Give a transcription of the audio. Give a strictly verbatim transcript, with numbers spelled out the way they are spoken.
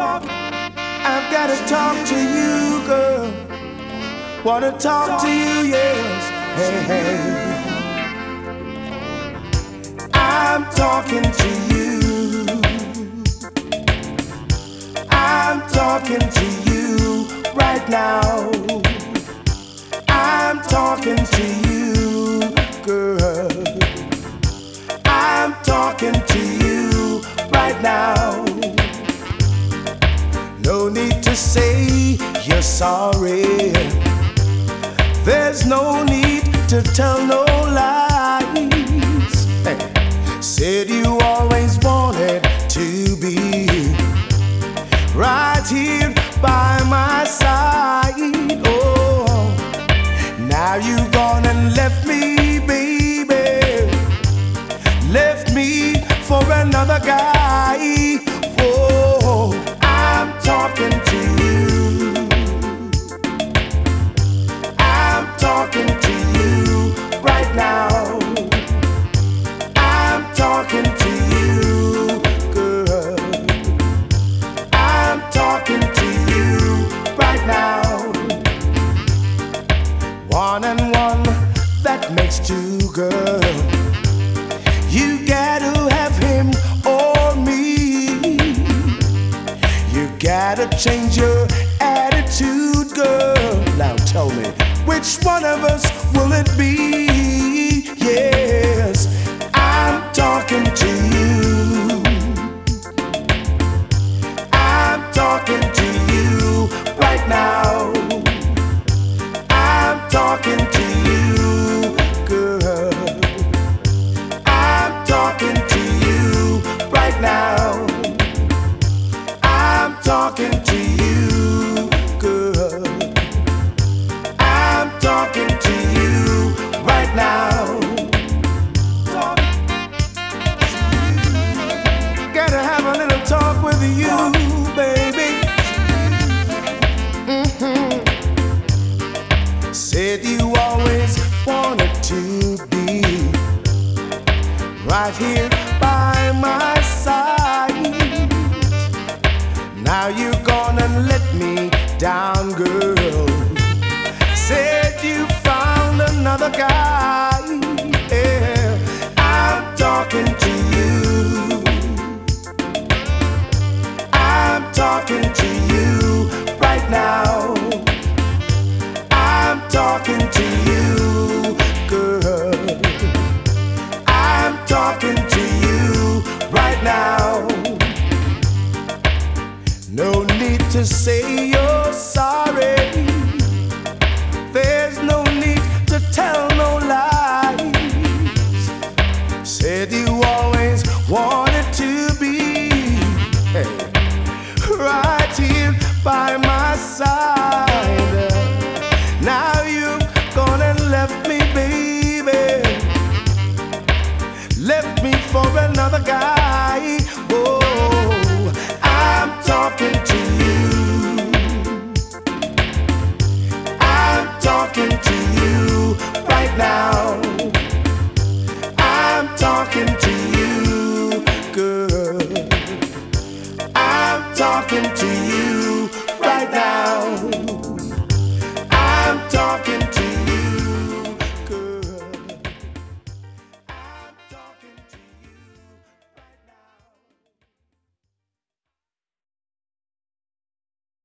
I've gotta talk to you, girl. Wanna talk to you, yes. Hey, hey. I'm talking to you. I'm talking to you right now. I'm talking to you, girl. I'm talking to you right now. No need to say you're sorry. There's no need to tell no lies. Hey. Said you always wanted to be right here by my side. Oh, now you gone and left me, baby. Left me for another guy. Oh, I'm talking to you. I'm talking to you right now. I'm talking to you, girl. I'm talking to you right now. One and one, that makes two, girl. You gotta have him or me. You gotta change your attitude, girl. Now tell me, which one of us will it be? Yes, I'm talking to you. I'm talking to you right now. I'm talking to you, girl. I'm talking to you right now. I'm talking to you, girl. I'm talking to you right now. Gotta have a little talk with you, baby. Mm-hmm. Said you always wanted to be right here by my side. Now you're gonna let me down, girl. Said you found another guy. Yeah, I'm talking to you. I'm talking to you right now. I'm talking to you, girl. I'm talking to you right now. No need to say you're sorry. There's no need to tell no lies. Said you always wanted to be, hey, right here by my side. Now you've gone and left me, baby. Left me for another guy. Oh, I'm talking to you. I'm talking to you right now. I'm talking to you, girl. I'm talking to you.